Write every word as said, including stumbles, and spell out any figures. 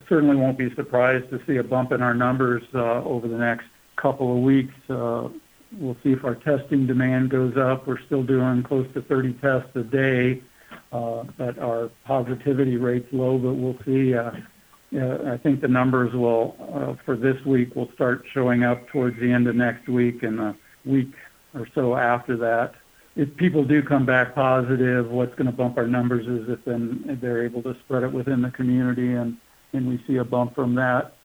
certainly won't be surprised to see a bump in our numbers uh, over the next couple of weeks. Uh, we'll see if our testing demand goes up. We're still doing close to thirty tests a day, uh, but our positivity rate's low, but we'll see. Uh, uh, I think the numbers will, uh, for this week, will start showing up towards the end of next week and a week or so after that. If people do come back positive, what's going to bump our numbers is if then they're able to spread it within the community and, and we see a bump from that.